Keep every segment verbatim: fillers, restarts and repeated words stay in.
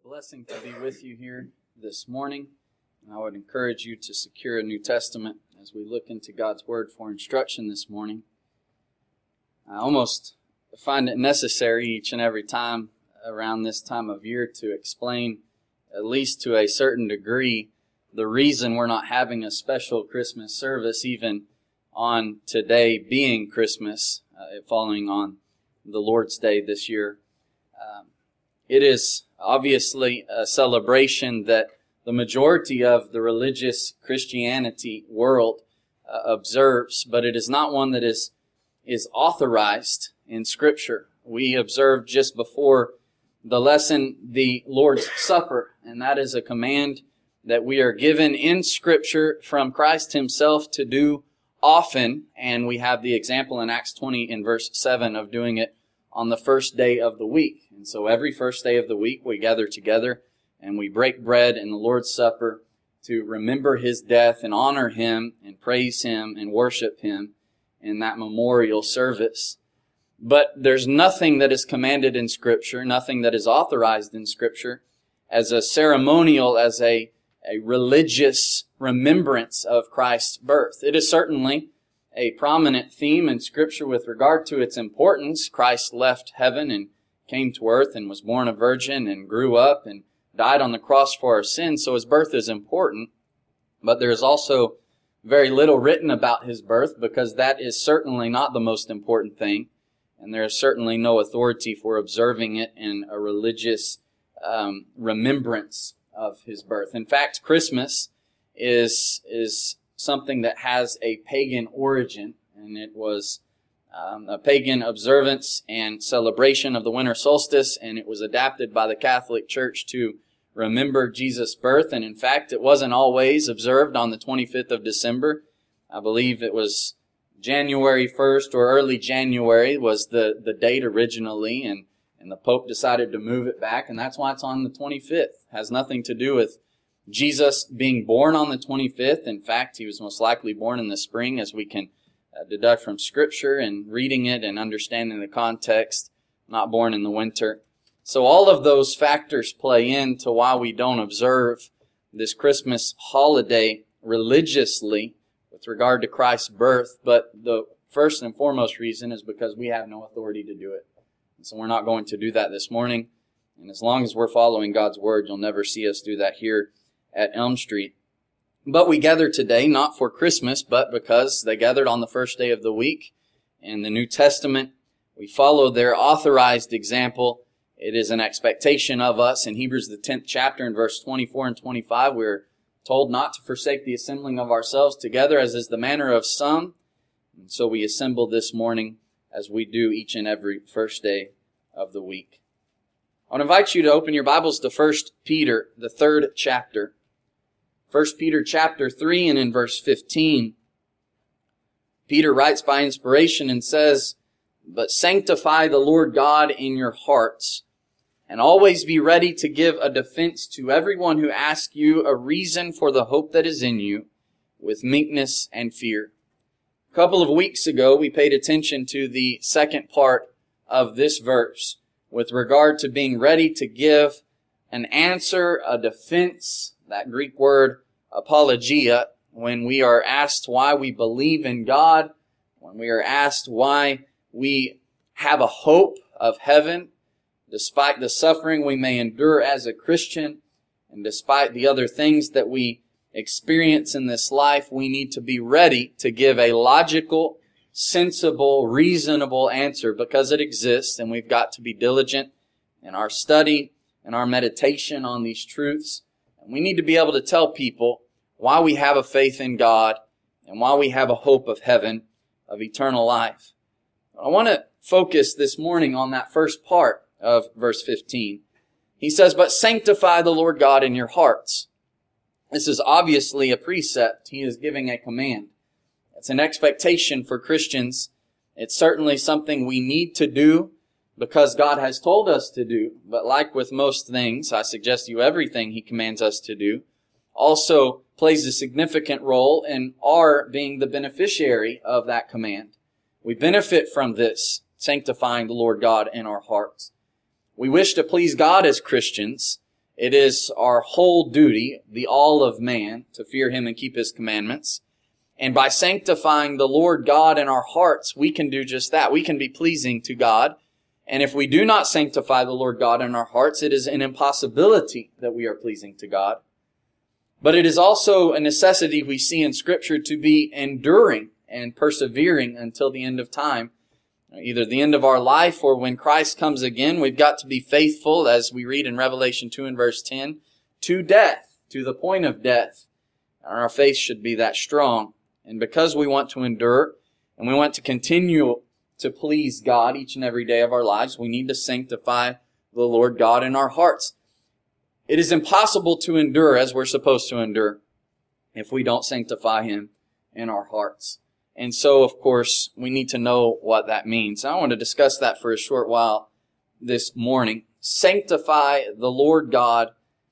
blessing to be with you here this morning. I would encourage you to secure a New Testament as we look into God's Word for instruction this morning. I almost find it necessary each and every time around this time of year to explain, at least to a certain degree, the reason we're not having a special Christmas service even on today being Christmas, uh, following on the Lord's Day this year. Um, it is obviously a celebration that the majority of the religious Christianity world uh, observes, but it is not one that is is authorized in Scripture. We observed just before the lesson the Lord's Supper, and that is a command that we are given in Scripture from Christ Himself to do often, and we have the example in Acts twenty in verse seven of doing it on the first day of the week. And so every first day of the week we gather together and we break bread in the Lord's Supper to remember His death and honor Him and praise Him and worship Him in that memorial service. But there's nothing that is commanded in Scripture, nothing that is authorized in Scripture as a ceremonial, as a, a religious remembrance of Christ's birth. It is certainly a prominent theme in Scripture with regard to its importance. Christ left heaven and came to earth and was born a virgin and grew up and died on the cross for our sins, so His birth is important. But there is also very little written about His birth because that is certainly not the most important thing, and there is certainly no authority for observing it in a religious um, remembrance of His birth. In fact, Christmas is is something that has a pagan origin, and it was um, a pagan observance and celebration of the winter solstice, and it was adapted by the Catholic Church to remember Jesus' birth. And in fact, it wasn't always observed on the twenty-fifth of December. I believe it was January first or early January was the, the date originally, and, and the Pope decided to move it back, and that's why it's on the twenty-fifth. It has nothing to do with Jesus being born on the twenty-fifth. In fact, He was most likely born in the spring, as we can uh, deduct from Scripture and reading it and understanding the context, not born in the winter. So all of those factors play into why we don't observe this Christmas holiday religiously with regard to Christ's birth. But the first and foremost reason is because we have no authority to do it. And so we're not going to do that this morning. And as long as we're following God's Word, you'll never see us do that here at Elm Street. But we gather today not for Christmas, but because they gathered on the first day of the week. In the New Testament, we follow their authorized example. It is an expectation of us. In Hebrews, the tenth chapter, in verse twenty-four and twenty-five, we're told not to forsake the assembling of ourselves together, as is the manner of some. And so we assemble this morning as we do each and every first day of the week. I want to invite you to open your Bibles to First Peter, the third chapter. First Peter chapter three, and in verse fifteen, Peter writes by inspiration and says, "But sanctify the Lord God in your hearts, and always be ready to give a defense to everyone who asks you a reason for the hope that is in you, with meekness and fear." A couple of weeks ago, we paid attention to the second part of this verse with regard to being ready to give an answer, a defense, that Greek word apologia, when we are asked why we believe in God, when we are asked why we have a hope of heaven, despite the suffering we may endure as a Christian, and despite the other things that we experience in this life, we need to be ready to give a logical, sensible, reasonable answer, because it exists, and we've got to be diligent in our study and our meditation on these truths. And we need to be able to tell people why we have a faith in God and why we have a hope of heaven, of eternal life. I want to focus this morning on that first part of verse fifteen. He says, "But sanctify the Lord God in your hearts." This is obviously a precept. He is giving a command. It's an expectation for Christians. It's certainly something we need to do because God has told us to do. But like with most things, I suggest to you everything He commands us to do also plays a significant role in our being the beneficiary of that command. We benefit from this, sanctifying the Lord God in our hearts. We wish to please God as Christians. It is our whole duty, the all of man, to fear Him and keep His commandments. And by sanctifying the Lord God in our hearts, we can do just that. We can be pleasing to God. And if we do not sanctify the Lord God in our hearts, it is an impossibility that we are pleasing to God. But it is also a necessity we see in Scripture to be enduring and persevering until the end of time. Either the end of our life or when Christ comes again, we've got to be faithful, as we read in Revelation two and verse ten, to death, to the point of death. And our faith should be that strong. And because we want to endure and we want to continue to please God each and every day of our lives, we need to sanctify the Lord God in our hearts. It is impossible to endure as we're supposed to endure if we don't sanctify Him in our hearts. And so, of course, we need to know what that means. I want to discuss that for a short while this morning. Sanctify the Lord God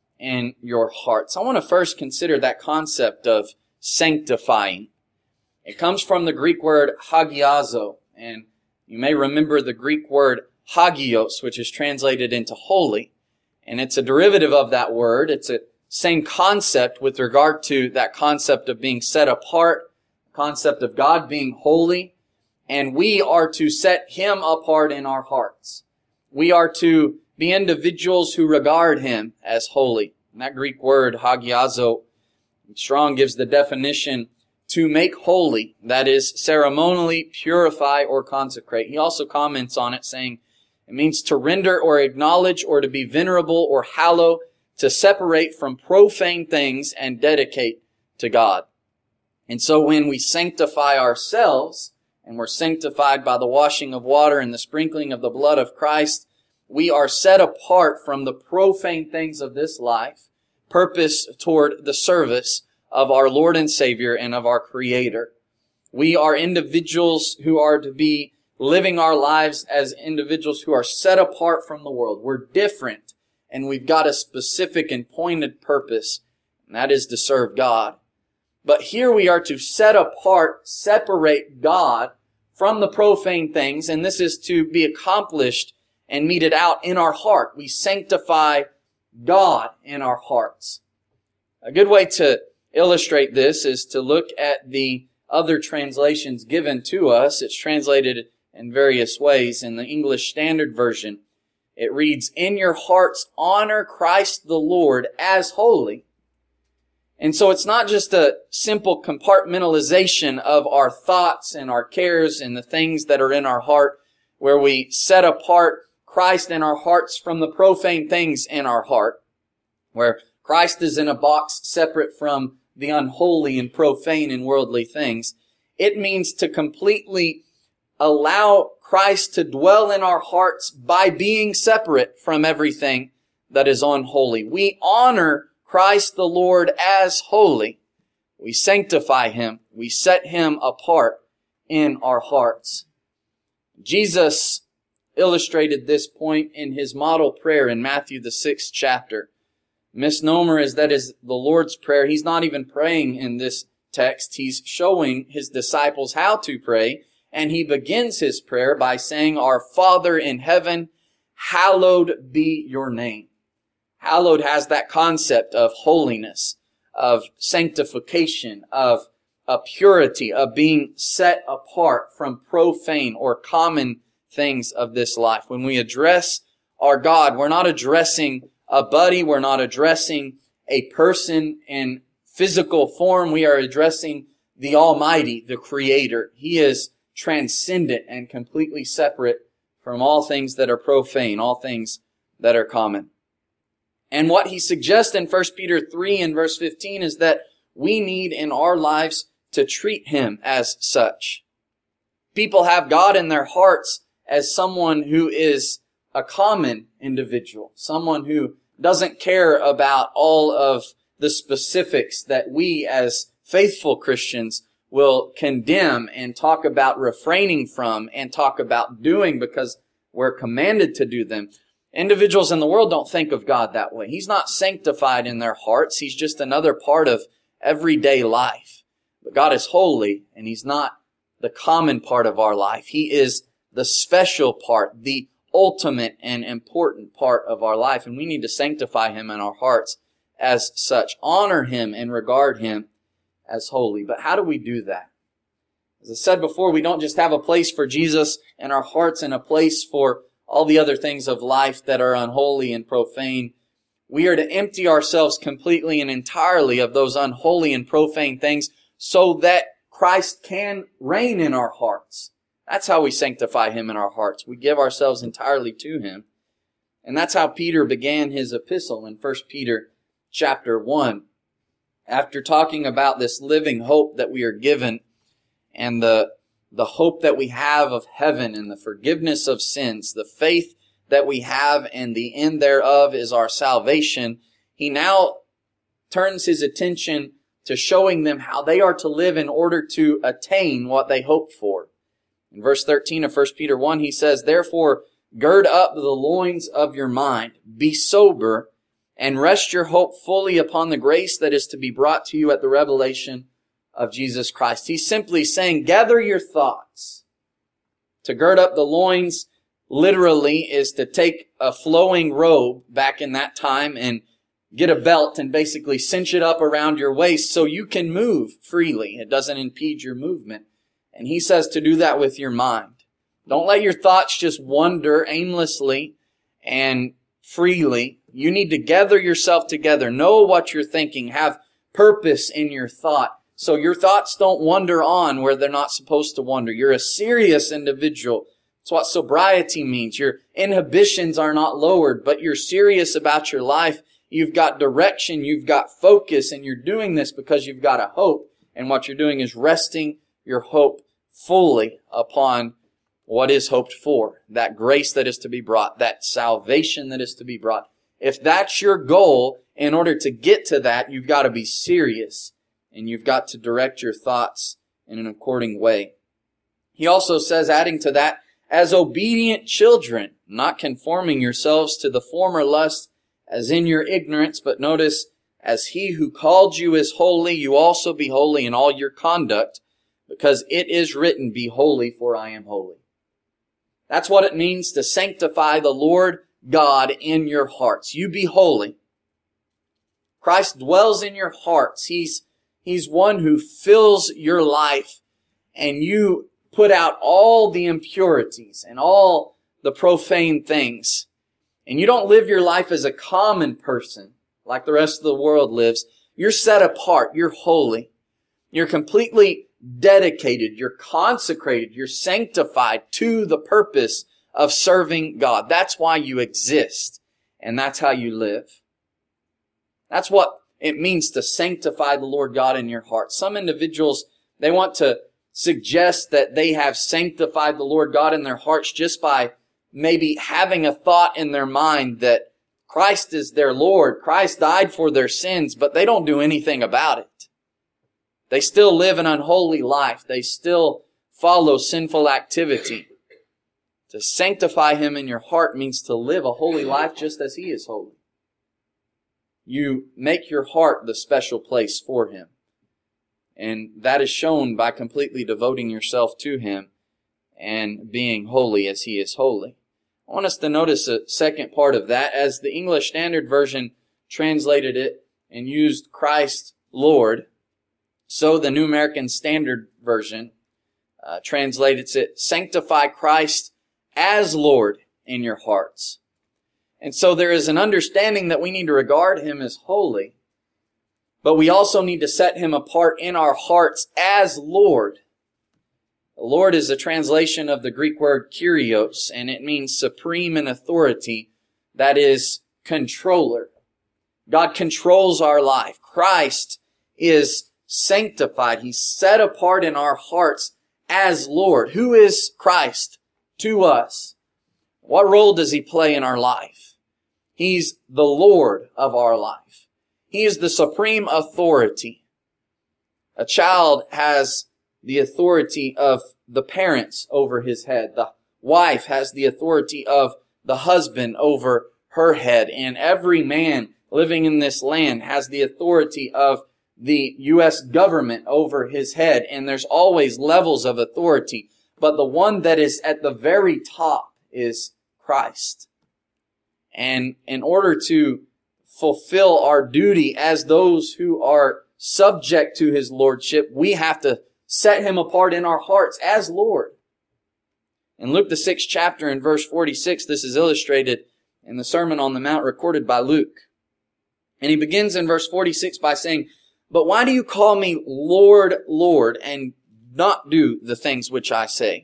in your hearts. I want to first consider that concept of sanctifying. It comes from the Greek word hagiazo, and you may remember the Greek word hagios, which is translated into holy. And it's a derivative of that word. It's a same concept with regard to that concept of being set apart, concept of God being holy. And we are to set Him apart in our hearts. We are to be individuals who regard Him as holy. And that Greek word, hagiazo, Strong gives the definition to make holy, that is, ceremonially purify or consecrate. He also comments on it saying, it means to render or acknowledge or to be venerable or hallow, to separate from profane things and dedicate to God. And so when we sanctify ourselves, and we're sanctified by the washing of water and the sprinkling of the blood of Christ, we are set apart from the profane things of this life, purposed toward the service of our Lord and Savior and of our Creator. We are individuals who are to be living our lives as individuals who are set apart from the world. We're different, and we've got a specific and pointed purpose, and that is to serve God. But here we are to set apart, separate God from the profane things, and this is to be accomplished and meted out in our heart. We sanctify God in our hearts. A good way to illustrate this is to look at the other translations given to us. It's translated in various ways. In the English Standard Version, it reads, "In your hearts honor Christ the Lord as holy." And so it's not just a simple compartmentalization of our thoughts and our cares and the things that are in our heart, where we set apart Christ in our hearts from the profane things in our heart, where Christ is in a box separate from the unholy and profane and worldly things. It means to completely allow Christ to dwell in our hearts by being separate from everything that is unholy. We honor Christ the Lord as holy. We sanctify Him. We set Him apart in our hearts. Jesus illustrated this point in His model prayer in Matthew the sixth chapter. Misnomer is that is the Lord's Prayer. He's not even praying in this text. He's showing His disciples how to pray. And He begins His prayer by saying, "Our Father in heaven, hallowed be your name." Hallowed has that concept of holiness, of sanctification, of a purity, of being set apart from profane or common things of this life. When we address our God, we're not addressing a buddy, we're not addressing a person in physical form, we are addressing the Almighty, the Creator. He is transcendent and completely separate from all things that are profane, all things that are common. And what he suggests in First Peter three and verse fifteen is that we need in our lives to treat Him as such. People have God in their hearts as someone who is a common individual, someone who doesn't care about all of the specifics that we as faithful Christians will condemn and talk about refraining from and talk about doing because we're commanded to do them. Individuals in the world don't think of God that way. He's not sanctified in their hearts. He's just another part of everyday life. But God is holy, and He's not the common part of our life. He is the special part, the ultimate and important part of our life, and we need to sanctify Him in our hearts as such. Honor Him and regard Him as holy. But how do we do that? As I said before, we don't just have a place for Jesus in our hearts and a place for all the other things of life that are unholy and profane. We are to empty ourselves completely and entirely of those unholy and profane things so that Christ can reign in our hearts. That's how we sanctify Him in our hearts. We give ourselves entirely to Him. And that's how Peter began his epistle in First Peter chapter one. After talking about this living hope that we are given and the, the hope that we have of heaven and the forgiveness of sins, the faith that we have and the end thereof is our salvation, he now turns his attention to showing them how they are to live in order to attain what they hope for. In verse thirteen of First Peter one, he says, "Therefore, gird up the loins of your mind, be sober, and rest your hope fully upon the grace that is to be brought to you at the revelation of Jesus Christ." He's simply saying, gather your thoughts. To gird up the loins literally is to take a flowing robe back in that time and get a belt and basically cinch it up around your waist so you can move freely. It doesn't impede your movement. And he says to do that with your mind. Don't let your thoughts just wander aimlessly and freely. You need to gather yourself together. Know what you're thinking. Have purpose in your thought so your thoughts don't wander on where they're not supposed to wander. You're a serious individual. That's what sobriety means. Your inhibitions are not lowered, but you're serious about your life. You've got direction, you've got focus, and you're doing this because you've got a hope. And what you're doing is resting your hope fully upon what is hoped for. That grace that is to be brought, that salvation that is to be brought. If that's your goal, in order to get to that, you've got to be serious. And you've got to direct your thoughts in an according way. He also says, adding to that, as obedient children, not conforming yourselves to the former lust as in your ignorance, but notice, as He who called you is holy, you also be holy in all your conduct, because it is written, be holy, for I am holy. That's what it means to sanctify the Lord God in your hearts. You be holy. Christ dwells in your hearts. He's, He's one who fills your life, and you put out all the impurities and all the profane things. And you don't live your life as a common person like the rest of the world lives. You're set apart. You're holy. You're completely dedicated. You're consecrated. You're sanctified to the purpose of serving God. That's why you exist. And that's how you live. That's what it means to sanctify the Lord God in your heart. Some individuals, they want to suggest that they have sanctified the Lord God in their hearts just by maybe having a thought in their mind that Christ is their Lord. Christ died for their sins, but they don't do anything about it. They still live an unholy life. They still follow sinful activity. To sanctify Him in your heart means to live a holy life just as He is holy. You make your heart the special place for Him. And that is shown by completely devoting yourself to Him and being holy as He is holy. I want us to notice a second part of that. As the English Standard Version translated it and used Christ Lord, so the New American Standard Version uh, translates it, sanctify Christ as Lord in your hearts. And so there is an understanding that we need to regard Him as holy, but we also need to set Him apart in our hearts as Lord. Lord is a translation of the Greek word kyrios, and it means supreme in authority, that is, controller. God controls our life. Christ is sanctified. He's set apart in our hearts as Lord. Who is Christ to us? What role does He play in our life? He's the Lord of our life. He is the supreme authority. A child has the authority of the parents over his head. The wife has the authority of the husband over her head. And every man living in this land has the authority of the U S government over his head. And there's always levels of authority. But the one that is at the very top is Christ. And in order to fulfill our duty as those who are subject to His lordship, we have to set Him apart in our hearts as Lord. In Luke the sixth chapter in verse forty-six, this is illustrated in the Sermon on the Mount recorded by Luke. And he begins in verse forty-six by saying, "But why do you call me Lord, Lord, and not do the things which I say?"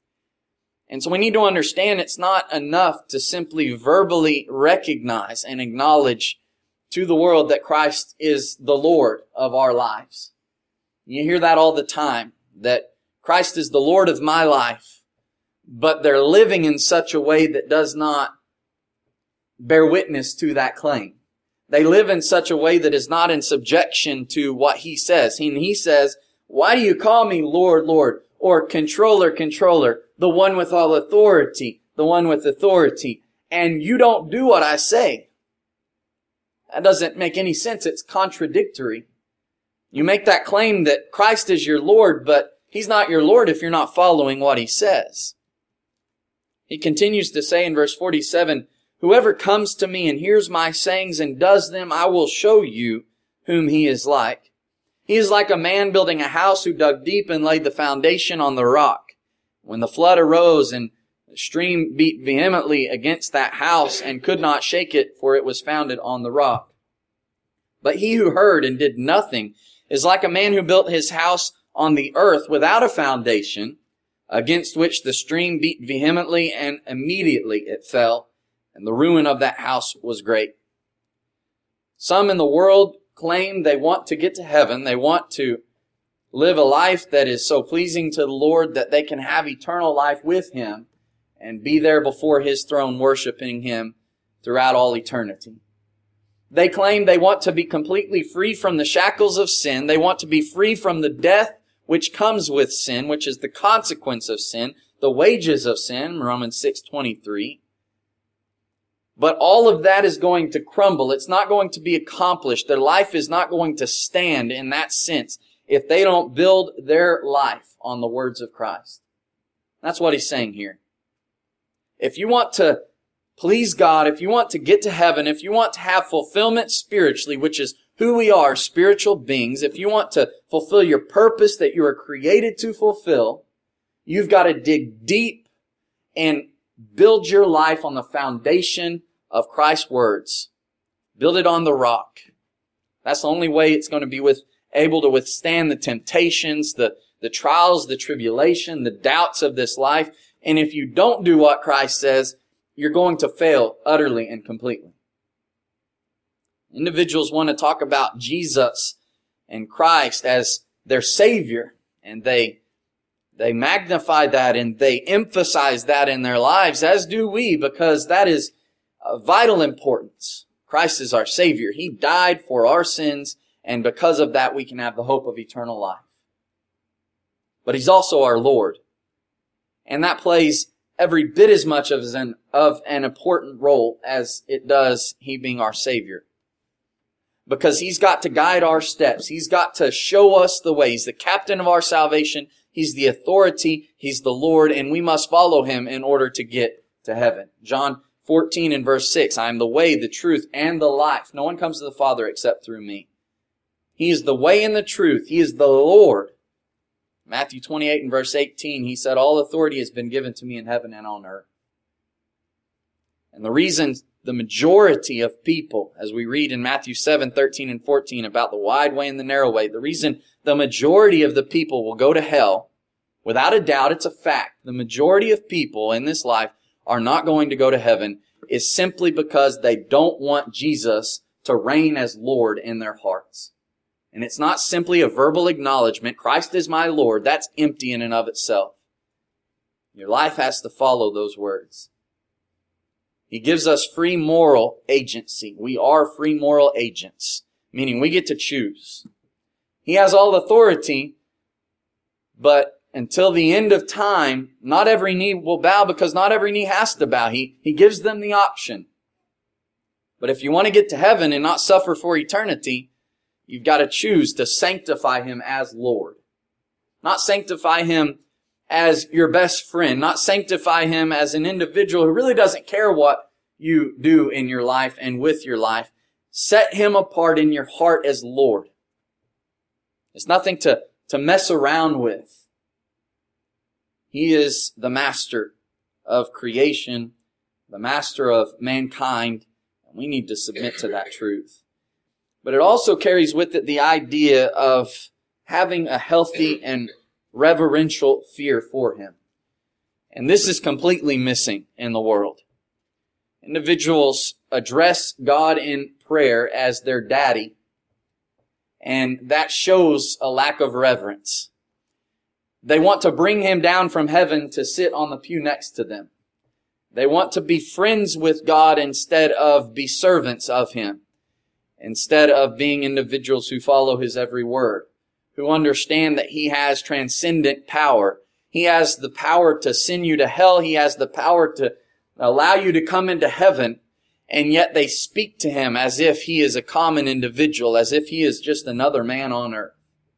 And so we need to understand it's not enough to simply verbally recognize and acknowledge to the world that Christ is the Lord of our lives. You hear that all the time, that Christ is the Lord of my life, but they're living in such a way that does not bear witness to that claim. They live in such a way that is not in subjection to what He says. And He says, "Why do you call me Lord, Lord?" Or controller, controller, the one with all authority, the one with authority, and you don't do what I say. That doesn't make any sense. It's contradictory. You make that claim that Christ is your Lord, but He's not your Lord if you're not following what He says. He continues to say in verse forty-seven, "Whoever comes to me and hears my sayings and does them, I will show you whom he is like. He is like a man building a house who dug deep and laid the foundation on the rock. When the flood arose and the stream beat vehemently against that house and could not shake it, for it was founded on the rock. But he who heard and did nothing is like a man who built his house on the earth without a foundation, against which the stream beat vehemently, and immediately it fell, and the ruin of that house was great." Some in the world claim they want to get to heaven. They want to live a life that is so pleasing to the Lord that they can have eternal life with Him and be there before His throne worshiping Him throughout all eternity. They claim they want to be completely free from the shackles of sin. They want to be free from the death which comes with sin, which is the consequence of sin, the wages of sin, Romans six twenty-three. But all of that is going to crumble. It's not going to be accomplished. Their life is not going to stand in that sense if they don't build their life on the words of Christ. That's what he's saying here. If you want to please God, if you want to get to heaven, if you want to have fulfillment spiritually, which is who we are, spiritual beings, if you want to fulfill your purpose that you are created to fulfill, you've got to dig deep and build your life on the foundation of Christ's words. Build it on the rock. That's the only way it's going to be with, able to withstand the temptations, the, the trials, the tribulation, the doubts of this life. And if you don't do what Christ says, you're going to fail utterly and completely. Individuals want to talk about Jesus and Christ as their Savior, and they they magnify that and they emphasize that in their lives, as do we, because that is of vital importance. Christ is our Savior. He died for our sins, and because of that we can have the hope of eternal life. But He's also our Lord, and that plays every bit as much of an, of an important role as it does He being our Savior. Because He's got to guide our steps. He's got to show us the way. He's the captain of our salvation. He's the authority. He's the Lord, and we must follow Him in order to get to heaven. John fourteen and verse six, "I am the way, the truth, and the life. No one comes to the Father except through me." He is the way and the truth. He is the Lord. Matthew twenty-eight and verse eighteen, He said, "All authority has been given to me in heaven and on earth." And the reason the majority of people, as we read in Matthew seven, thirteen and fourteen about the wide way and the narrow way, the reason the majority of the people will go to hell, without a doubt, it's a fact, the majority of people in this life are not going to go to heaven, is simply because they don't want Jesus to reign as Lord in their hearts. And it's not simply a verbal acknowledgement, Christ is my Lord. That's empty in and of itself. Your life has to follow those words. He gives us free moral agency. We are free moral agents, meaning we get to choose. He has all authority, but until the end of time, not every knee will bow, because not every knee has to bow. He, he gives them the option. But if you want to get to heaven and not suffer for eternity, you've got to choose to sanctify Him as Lord. Not sanctify Him as your best friend, not sanctify him as an individual who really doesn't care what you do in your life and with your life. Set him apart in your heart as Lord. It's nothing to, to mess around with. He is the master of creation, the master of mankind, and we need to submit to that truth. But it also carries with it the idea of having a healthy and reverential fear for him. And this is completely missing in the world. Individuals address God in prayer as their daddy, and that shows a lack of reverence. They want to bring him down from heaven to sit on the pew next to them. They want to be friends with God instead of be servants of him, instead of being individuals who follow his every word, who understand that he has transcendent power. He has the power to send you to hell. He has the power to allow you to come into heaven. And yet they speak to him as if he is a common individual, as if he is just another man on earth.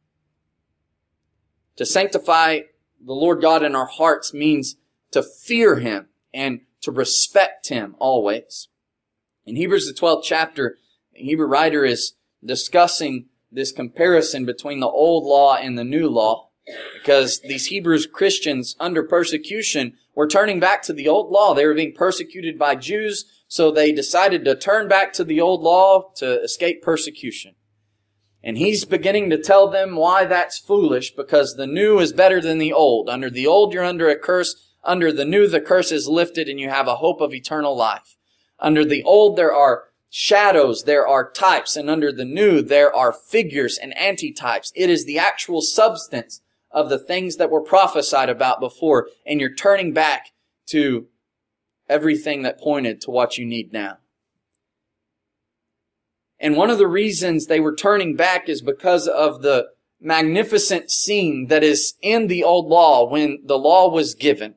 To sanctify the Lord God in our hearts means to fear him and to respect him always. In Hebrews the twelfth chapter, the Hebrew writer is discussing this comparison between the old law and the new law, because these Hebrew Christians under persecution were turning back to the old law. They were being persecuted by Jews, so they decided to turn back to the old law to escape persecution. And he's beginning to tell them why that's foolish, because the new is better than the old. Under the old, you're under a curse. Under the new, the curse is lifted and you have a hope of eternal life. Under the old, there are shadows, there are types, and under the new, there are figures and antitypes. It is the actual substance of the things that were prophesied about before, and you're turning back to everything that pointed to what you need now. And one of the reasons they were turning back is because of the magnificent scene that is in the old law when the law was given.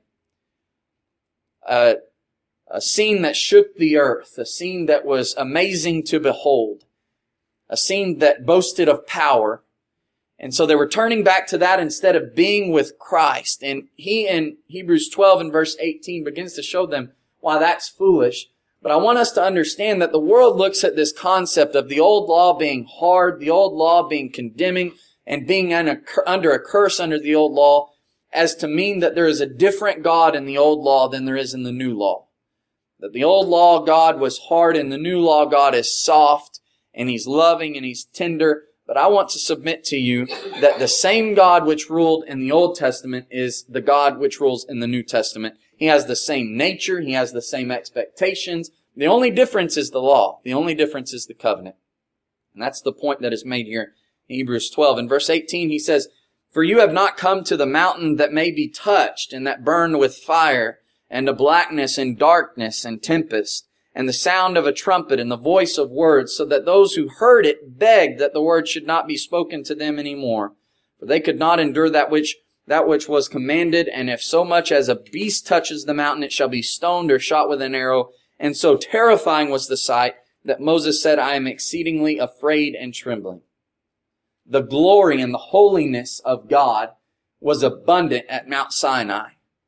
Uh, a scene that shook the earth, a scene that was amazing to behold, a scene that boasted of power. And so they were turning back to that instead of being with Christ. And he in Hebrews twelve and verse eighteen begins to show them why that's foolish. But I want us to understand that the world looks at this concept of the old law being hard, the old law being condemning, and being under a curse under the old law as to mean that there is a different God in the old law than there is in the new law. That the old law God was hard and the new law God is soft and He's loving and He's tender. But I want to submit to you that the same God which ruled in the Old Testament is the God which rules in the New Testament. He has the same nature. He has the same expectations. The only difference is the law. The only difference is the covenant. And that's the point that is made here in Hebrews twelve. In verse eighteen, he says, "For you have not come to the mountain that may be touched and that burned with fire, and to blackness and darkness and tempest, and the sound of a trumpet and the voice of words, so that those who heard it begged that the word should not be spoken to them any more. For they could not endure that which that which was commanded, and if so much as a beast touches the mountain, it shall be stoned or shot with an arrow. And so terrifying was the sight that Moses said, I am exceedingly afraid and trembling." The glory and the holiness of God was abundant at Mount Sinai.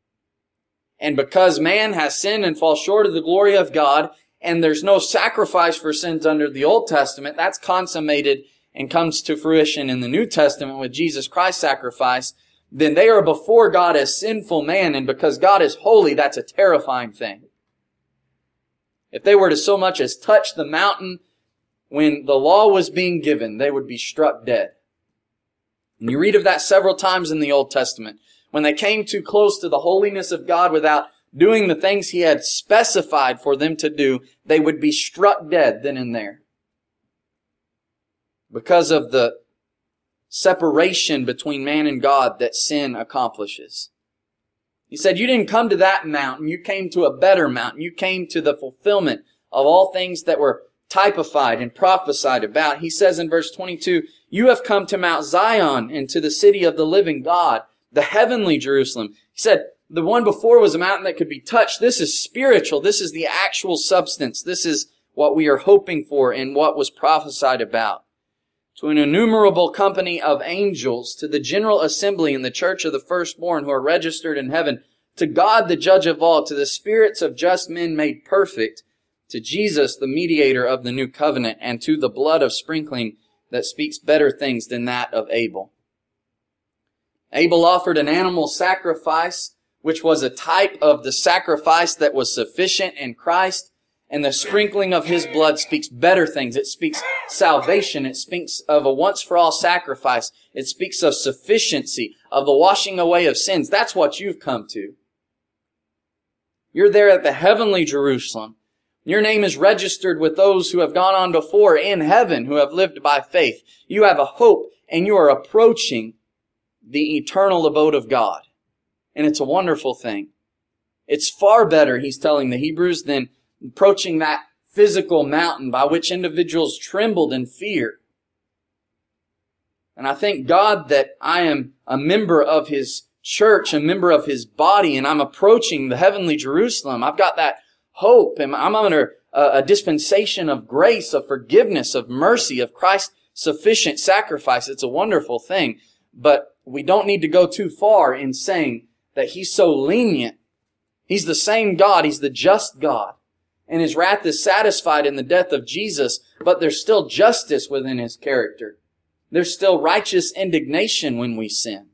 And because man has sinned and falls short of the glory of God, and there's no sacrifice for sins under the Old Testament, that's consummated and comes to fruition in the New Testament with Jesus Christ's sacrifice, then they are before God as sinful man, and because God is holy, that's a terrifying thing. If they were to so much as touch the mountain when the law was being given, they would be struck dead. And you read of that several times in the Old Testament. When they came too close to the holiness of God without doing the things He had specified for them to do, they would be struck dead then and there. Because of the separation between man and God that sin accomplishes. He said, you didn't come to that mountain. You came to a better mountain. You came to the fulfillment of all things that were typified and prophesied about. He says in verse twenty-two, you have come to Mount Zion and to the city of the living God, the heavenly Jerusalem. He said, the one before was a mountain that could be touched. This is spiritual. This is the actual substance. This is what we are hoping for and what was prophesied about. to an innumerable company of angels, to the general assembly in the church of the firstborn who are registered in heaven, to God the judge of all, to the spirits of just men made perfect, to Jesus the mediator of the new covenant, and to the blood of sprinkling that speaks better things than that of Abel. Abel offered an animal sacrifice, which was a type of the sacrifice that was sufficient in Christ, and the sprinkling of his blood speaks better things. It speaks salvation. It speaks of a once-for-all sacrifice. It speaks of sufficiency, of the washing away of sins. That's what you've come to. You're there at the heavenly Jerusalem. Your name is registered with those who have gone on before in heaven, who have lived by faith. You have a hope, and you are approaching the eternal abode of God. And it's a wonderful thing. It's far better, he's telling the Hebrews, than approaching that physical mountain by which individuals trembled in fear. And I thank God that I am a member of His church, a member of His body, and I'm approaching the heavenly Jerusalem. I've got that hope, and I'm under a, a dispensation of grace, of forgiveness, of mercy, of Christ's sufficient sacrifice. It's a wonderful thing. But we don't need to go too far in saying that He's so lenient. He's the same God. He's the just God. And His wrath is satisfied in the death of Jesus, but there's still justice within His character. There's still righteous indignation when we sin.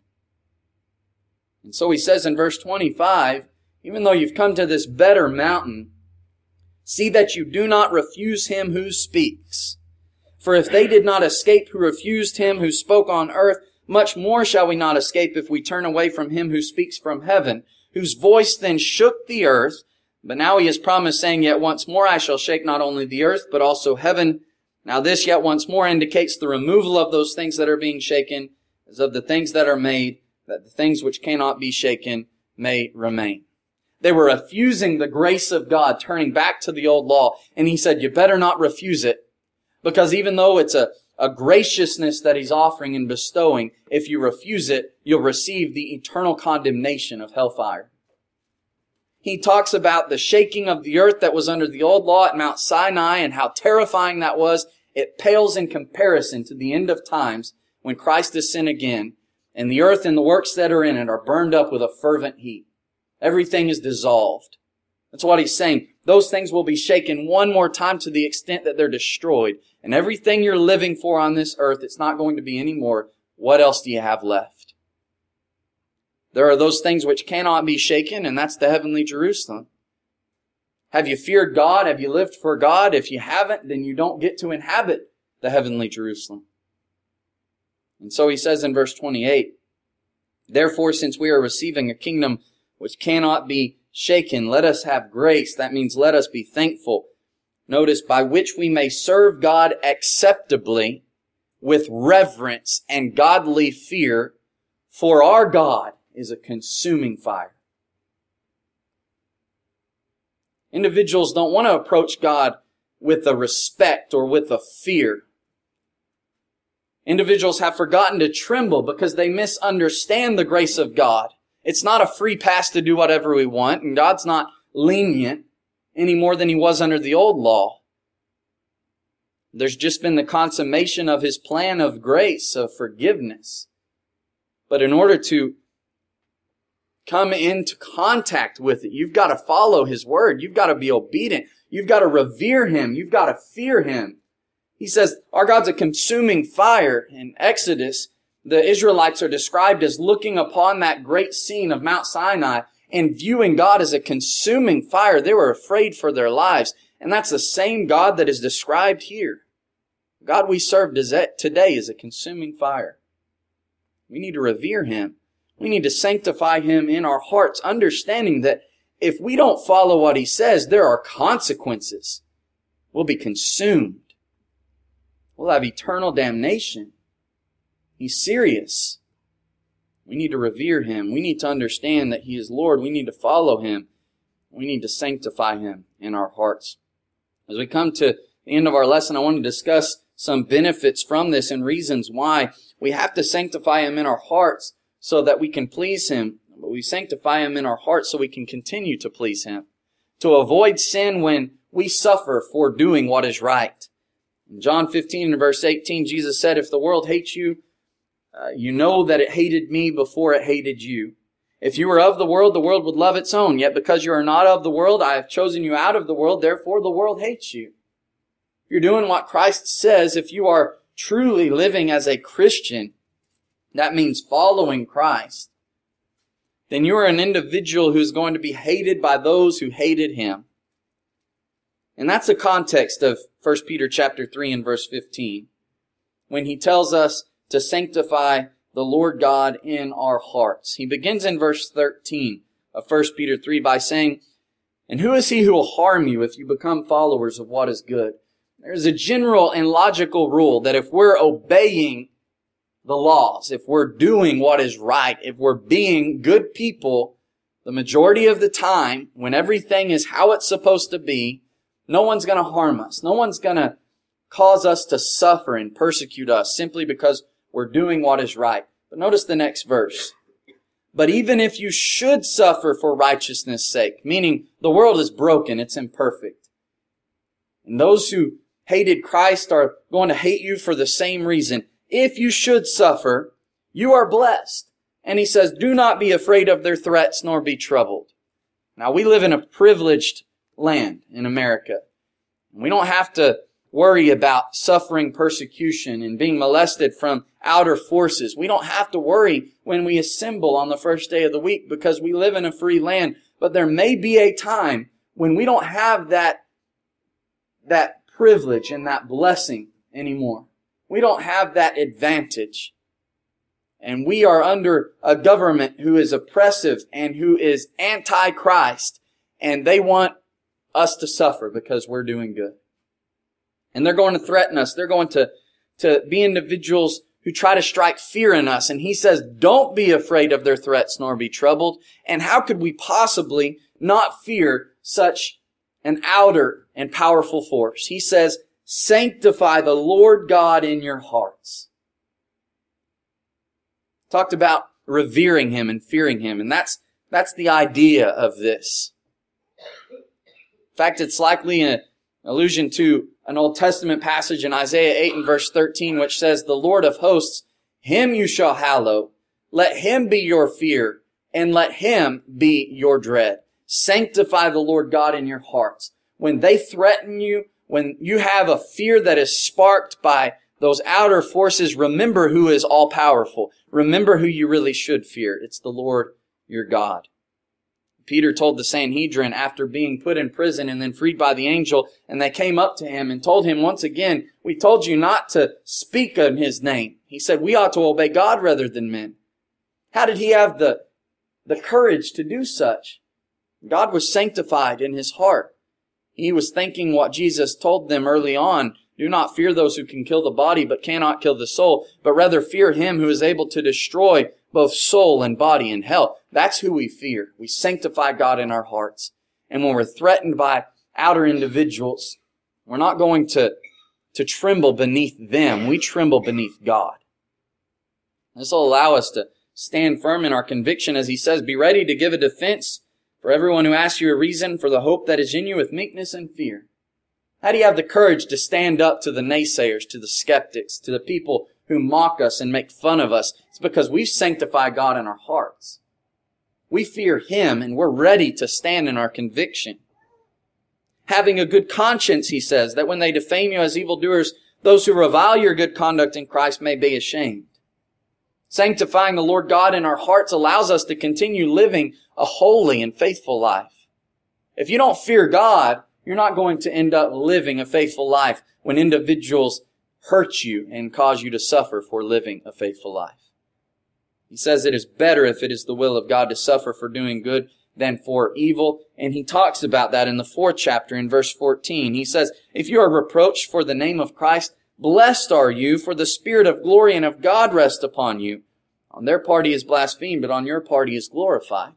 And so He says in verse twenty-five, even though you've come to this better mountain, see that you do not refuse Him who speaks. For if they did not escape who refused Him who spoke on earth, much more shall we not escape if we turn away from Him who speaks from heaven, whose voice then shook the earth. But now He has promised, saying, yet once more I shall shake not only the earth, but also heaven. Now this yet once more indicates the removal of those things that are being shaken, as of the things that are made, that the things which cannot be shaken may remain. They were refusing the grace of God, turning back to the old law. And He said, you better not refuse it. Because even though it's a, a graciousness that He's offering and bestowing, if you refuse it, you'll receive the eternal condemnation of hellfire. He talks about the shaking of the earth that was under the old law at Mount Sinai and how terrifying that was. It pales in comparison to the end of times when Christ is sent again and the earth and the works that are in it are burned up with a fervent heat. Everything is dissolved. That's what He's saying. Those things will be shaken one more time to the extent that they're destroyed. And everything you're living for on this earth, it's not going to be anymore. What else do you have left? There are those things which cannot be shaken, and that's the heavenly Jerusalem. Have you feared God? Have you lived for God? If you haven't, then you don't get to inhabit the heavenly Jerusalem. And so He says in verse twenty-eight, therefore, since we are receiving a kingdom which cannot be shaken, let us have grace. That means let us be thankful. Notice, by which we may serve God acceptably with reverence and godly fear, for our God is a consuming fire. Individuals don't want to approach God with a respect or with a fear. Individuals have forgotten to tremble because they misunderstand the grace of God. It's not a free pass to do whatever we want, and God's not lenient any more than He was under the old law. There's just been the consummation of His plan of grace, of forgiveness. But in order to come into contact with it, you've got to follow His word. You've got to be obedient. You've got to revere Him. You've got to fear Him. He says, our God's a consuming fire. In Exodus, the Israelites are described as looking upon that great scene of Mount Sinai and viewing God as a consuming fire. They were afraid for their lives. And that's the same God that is described here. God we serve today is a consuming fire. We need to revere Him. We need to sanctify Him in our hearts, understanding that if we don't follow what He says, there are consequences. We'll be consumed. We'll have eternal damnation. He's serious. We need to revere Him. We need to understand that He is Lord. We need to follow Him. We need to sanctify Him in our hearts. As we come to the end of our lesson, I want to discuss some benefits from this and reasons why we have to sanctify Him in our hearts so that we can please Him. But we sanctify Him in our hearts so we can continue to please Him. To avoid sin when we suffer for doing what is right. In John fifteen and verse eighteen, Jesus said, if the world hates you, uh, you know that it hated me before it hated you. If you were of the world, the world would love its own. Yet because you are not of the world, I have chosen you out of the world. Therefore, the world hates you. If you're doing what Christ says, if you are truly living as a Christian, that means following Christ, then you are an individual who's going to be hated by those who hated him. And that's the context of First Peter chapter three and verse fifteen, when he tells us to sanctify the Lord God in our hearts. He begins in verse thirteen of First Peter three by saying, and who is he who will harm you if you become followers of what is good? There's a general and logical rule that if we're obeying the laws, if we're doing what is right, if we're being good people, the majority of the time, when everything is how it's supposed to be, no one's going to harm us. No one's going to cause us to suffer and persecute us simply because we're doing what is right. But notice the next verse. But even if you should suffer for righteousness' sake, meaning the world is broken, it's imperfect. And those who hated Christ are going to hate you for the same reason. If you should suffer, you are blessed. And he says, do not be afraid of their threats nor be troubled. Now we live in a privileged land in America. We don't have to worry about suffering persecution and being molested from outer forces. We don't have to worry when we assemble on the first day of the week because we live in a free land. But there may be a time when we don't have that, that privilege and that blessing anymore. We don't have that advantage. And we are under a government who is oppressive and who is anti-Christ. And they want us to suffer because we're doing good. And they're going to threaten us. They're going to, to be individuals who try to strike fear in us. And he says, don't be afraid of their threats nor be troubled. And how could we possibly not fear such an outer and powerful force? He says, sanctify the Lord God in your hearts. Talked about revering him and fearing him. And that's, that's the idea of this. In fact, it's likely an allusion to an Old Testament passage in Isaiah eight and verse thirteen, which says, the Lord of hosts, him you shall hallow. Let him be your fear, and let him be your dread. Sanctify the Lord God in your hearts. When they threaten you, when you have a fear that is sparked by those outer forces, remember who is all-powerful. Remember who you really should fear. It's the Lord your God. Peter told the Sanhedrin after being put in prison and then freed by the angel, and they came up to him and told him once again, we told you not to speak in his name. He said, we ought to obey God rather than men. How did he have the, the courage to do such? God was sanctified in his heart. He was thinking what Jesus told them early on. Do not fear those who can kill the body but cannot kill the soul, but rather fear him who is able to destroy both soul and body in hell. That's who we fear. We sanctify God in our hearts. And when we're threatened by outer individuals, we're not going to, to tremble beneath them. We tremble beneath God. This will allow us to stand firm in our conviction as he says, be ready to give a defense for everyone who asks you a reason for the hope that is in you with meekness and fear. How do you have the courage to stand up to the naysayers, to the skeptics, to the people who mock us and make fun of us? It's because we've sanctified God in our hearts. We fear him and we're ready to stand in our conviction. Having a good conscience, he says, that when they defame you as evildoers, those who revile your good conduct in Christ may be ashamed. Sanctifying the Lord God in our hearts allows us to continue living a holy and faithful life. If you don't fear God, you're not going to end up living a faithful life when individuals hurt you and cause you to suffer for living a faithful life. He says it is better if it is the will of God to suffer for doing good than for evil. And he talks about that in the fourth chapter in verse fourteen. He says, if you are reproached for the name of Christ, blessed are you, for the Spirit of glory and of God rest upon you. On their part he is blasphemed, but on your part he is glorified.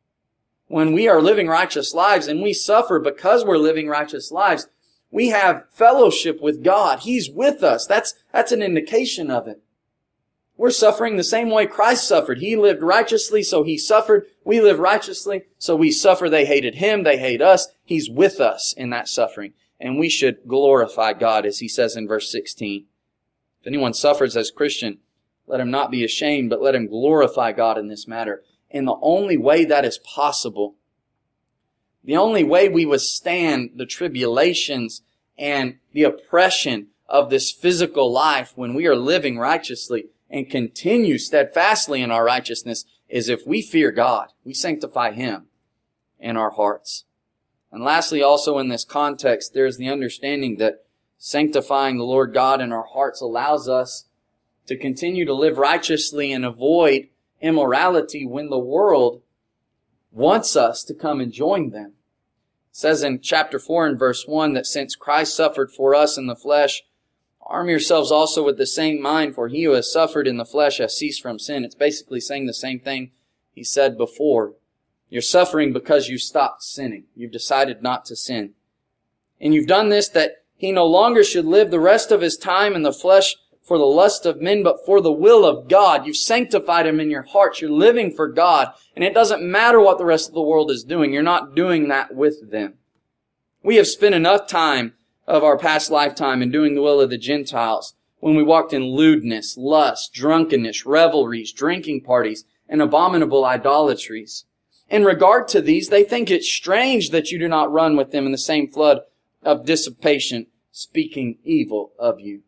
When we are living righteous lives and we suffer because we're living righteous lives, we have fellowship with God. He's with us. That's, that's an indication of it. We're suffering the same way Christ suffered. He lived righteously, so he suffered. We live righteously, so we suffer. They hated him. They hate us. He's with us in that suffering. and we should glorify God, as he says in verse sixteen. If anyone suffers as Christian, let him not be ashamed, but let him glorify God in this matter. And the only way that is possible, the only way we withstand the tribulations and the oppression of this physical life when we are living righteously and continue steadfastly in our righteousness, is if we fear God. We sanctify Him in our hearts. And lastly, also in this context, there is the understanding that sanctifying the Lord God in our hearts allows us to continue to live righteously and avoid immorality when the world wants us to come and join them. It says in chapter four and verse one that since Christ suffered for us in the flesh, arm yourselves also with the same mind, for he who has suffered in the flesh has ceased from sin. It's basically saying the same thing he said before. You're suffering because you stopped sinning. You've decided not to sin. And you've done this that he no longer should live the rest of his time in the flesh for the lust of men, but for the will of God. You've sanctified him in your hearts. You're living for God. And it doesn't matter what the rest of the world is doing. You're not doing that with them. We have spent enough time of our past lifetime in doing the will of the Gentiles when we walked in lewdness, lust, drunkenness, revelries, drinking parties, and abominable idolatries. In regard to these, they think it strange that you do not run with them in the same flood of dissipation, speaking evil of you.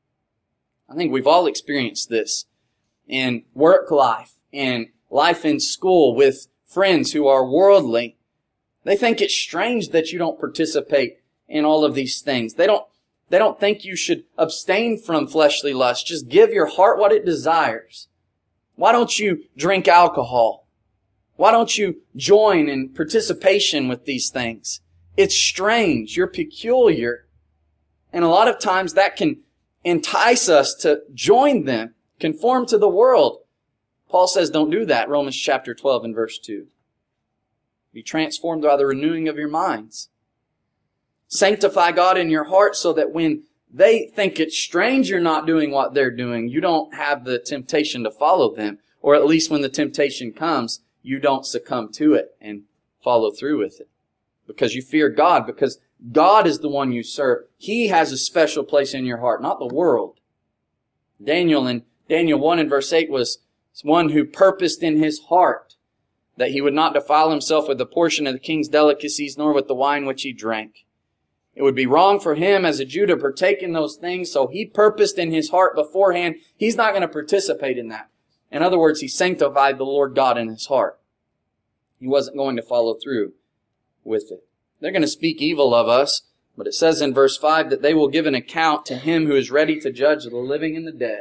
I think we've all experienced this in work life, in life in school with friends who are worldly. They think it's strange that you don't participate in all of these things. They don't, they don't think you should abstain from fleshly lust. Just give your heart what it desires. Why don't you drink alcohol? Why don't you join in participation with these things? It's strange. You're peculiar. And a lot of times that can entice us to join them, conform to the world. Paul says don't do that, Romans chapter twelve and verse two. Be transformed by the renewing of your minds. Sanctify God in your heart so that when they think it's strange you're not doing what they're doing, you don't have the temptation to follow them. Or at least when the temptation comes, you don't succumb to it and follow through with it. Because you fear God, because God is the one you serve. He has a special place in your heart, not the world. Daniel in Daniel one and verse eight was one who purposed in his heart that he would not defile himself with a portion of the king's delicacies, nor with the wine which he drank. It would be wrong for him as a Jew to partake in those things, so he purposed in his heart beforehand, he's not going to participate in that. In other words, he sanctified the Lord God in his heart. He wasn't going to follow through with it. They're going to speak evil of us, but it says in verse five that they will give an account to him who is ready to judge the living and the dead.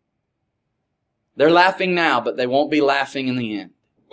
They're laughing now, but they won't be laughing in the end.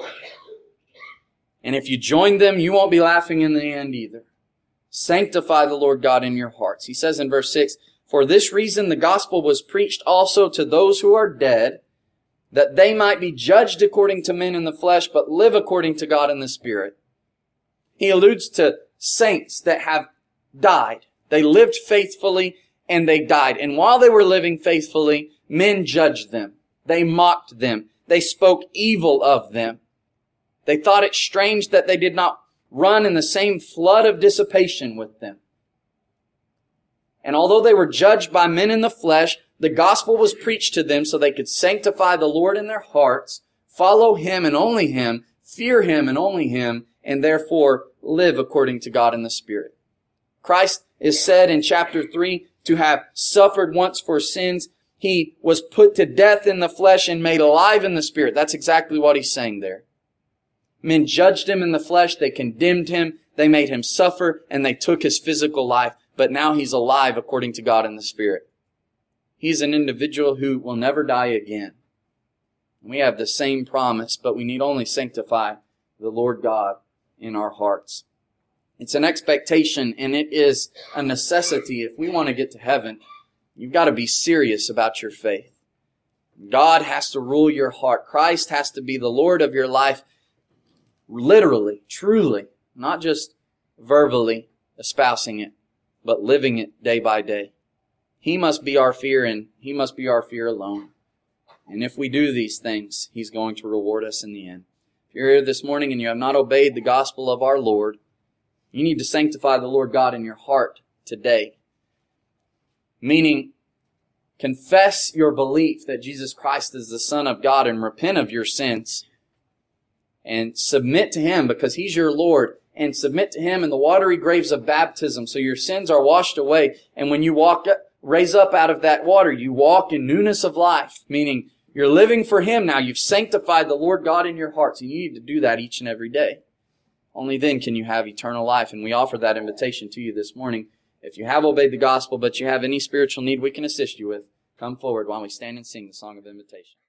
And if you join them, you won't be laughing in the end either. Sanctify the Lord God in your hearts. He says in verse six, for this reason the gospel was preached also to those who are dead, that they might be judged according to men in the flesh, but live according to God in the Spirit. He alludes to saints that have died. They lived faithfully and they died. And while they were living faithfully, men judged them. They mocked them. They spoke evil of them. They thought it strange that they did not run in the same flood of dissipation with them. And although they were judged by men in the flesh, the gospel was preached to them so they could sanctify the Lord in their hearts, follow Him and only Him, fear Him and only Him, and therefore live according to God in the Spirit. Christ is said in chapter three to have suffered once for sins. He was put to death in the flesh and made alive in the Spirit. That's exactly what He's saying there. Men judged Him in the flesh, they condemned Him, they made Him suffer, and they took His physical life. But now He's alive according to God in the Spirit. He's an individual who will never die again. We have the same promise, but we need only sanctify the Lord God in our hearts. It's an expectation and it is a necessity. If we want to get to heaven, you've got to be serious about your faith. God has to rule your heart. Christ has to be the Lord of your life, literally, truly, not just verbally espousing it, but living it day by day. He must be our fear and He must be our fear alone. And if we do these things, He's going to reward us in the end. If you're here this morning and you have not obeyed the gospel of our Lord, you need to sanctify the Lord God in your heart today. Meaning, confess your belief that Jesus Christ is the Son of God and repent of your sins. And submit to Him because He's your Lord. And submit to Him in the watery graves of baptism so your sins are washed away. And when you walk up, raise up out of that water, you walk in newness of life. Meaning, you're living for Him now. You've sanctified the Lord God in your hearts. And you need to do that each and every day. Only then can you have eternal life. And we offer that invitation to you this morning. If you have obeyed the gospel, but you have any spiritual need we can assist you with, come forward while we stand and sing the song of invitation.